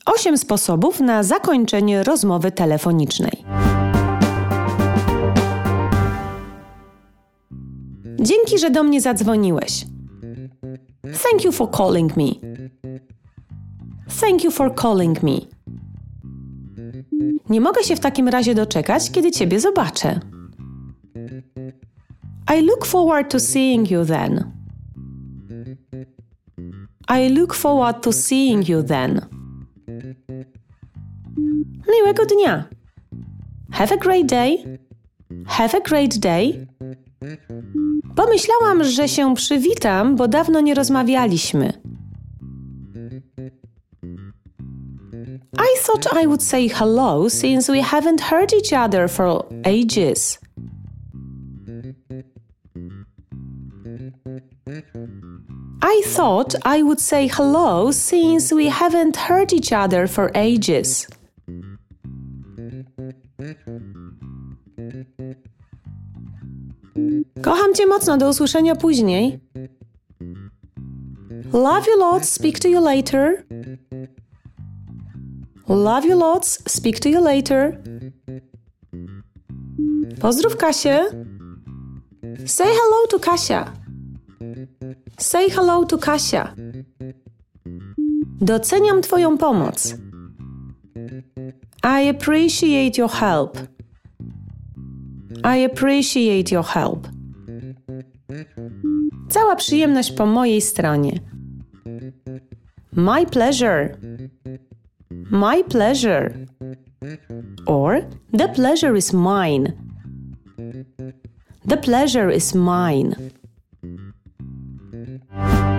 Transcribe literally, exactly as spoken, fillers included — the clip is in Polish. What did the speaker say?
osiem sposobów na zakończenie rozmowy telefonicznej. Dzięki, że do mnie zadzwoniłeś. Thank you for calling me. Thank you for calling me. Nie mogę się w takim razie doczekać, kiedy Ciebie zobaczę. I look forward to seeing you then. I look forward to seeing you then. Miłego dnia. Have a great day. Have a great day. Pomyślałam, że się przywitam, bo dawno nie rozmawialiśmy. I thought I would say hello since we haven't heard each other for ages. I thought I would say hello since we haven't heard each other for ages. Kocham Cię mocno, do usłyszenia później. Love you lots, speak to you later. Love you lots, speak to you later. Pozdrów Kasię. Say hello to Kasia. Say hello to Kasia. Doceniam Twoją pomoc. I appreciate your help. I appreciate your help. Cała przyjemność po mojej stronie. My pleasure. My pleasure. Or the pleasure is mine. The pleasure is mine.